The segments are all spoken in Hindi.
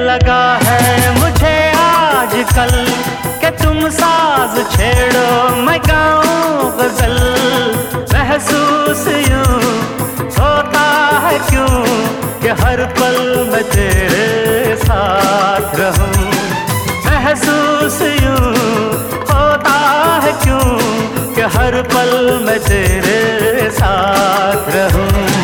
लगा है मुझे आजकल कि तुम साज छेड़ो मैं गाऊं गजल। महसूस यूं होता है क्यों कि हर पल मैं तेरे साथ रहूं। महसूस यूं होता है क्यों कि हर पल मैं तेरे साथ रहूं।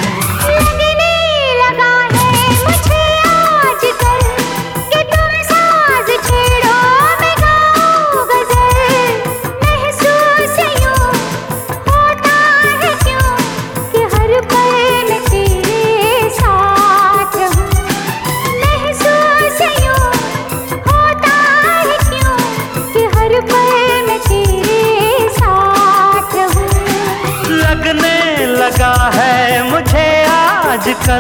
लगा है मुझे आजकल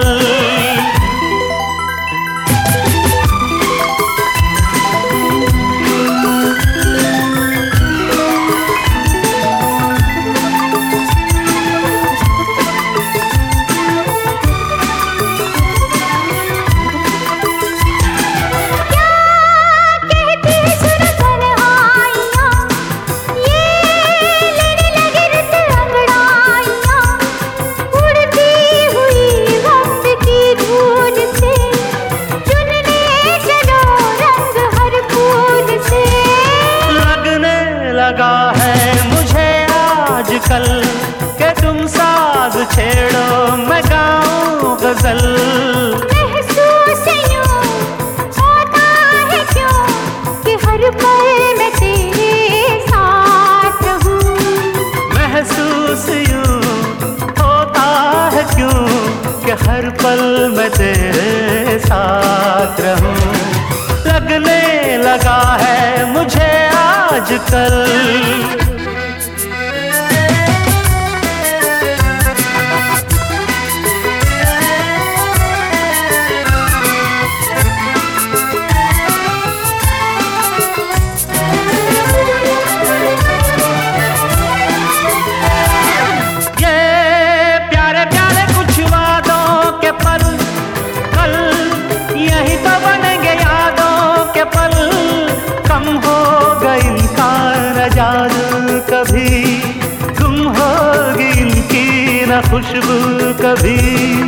लगा है मुझे आजकल कि तुम साज छेड़ो मैं गाऊं गजल। महसूस यूं होता है क्यों कि हर पल मैं तेरे साथ रहूं। महसूस यूं होता है क्यों कि हर पल मैं तेरे साथ रहूं। लगने लगा है मुझे आजकल कभी तुम होगी इनकी न खुशबू कभी।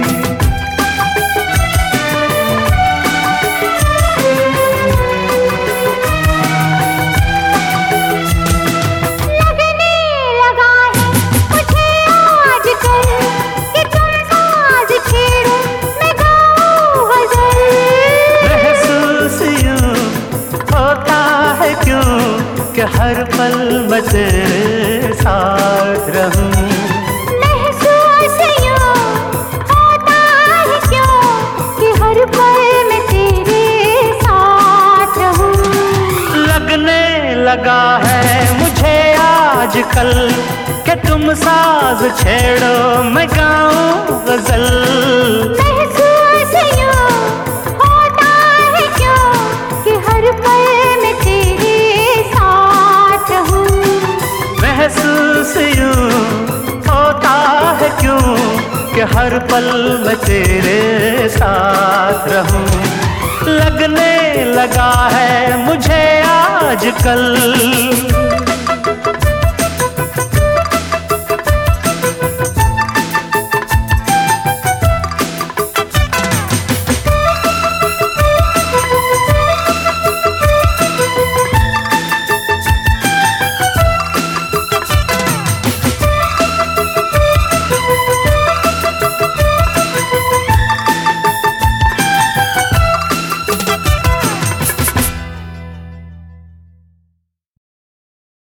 लगने लगा है मुझे आजकल कि तुम साज छेड़ो मैं गाऊं गजल। महसूस यूं होता है क्यों कि हर पल मैं तेरे साथ रहूं। महसूस यूं होता है क्यों कि हर पल मैं तेरे साथ रहूं। लगने लगा है मुझे आजकल कि तुम साज छेड़ो मैं गाऊं गजल। महसूस यूं होता है क्यों कि हर पल मैं तेरे साथ रहूं। महसूस यूं होता है क्यों कि हर पल मैं तेरे साथ रहूं। लगने लगा है मुझे आजकल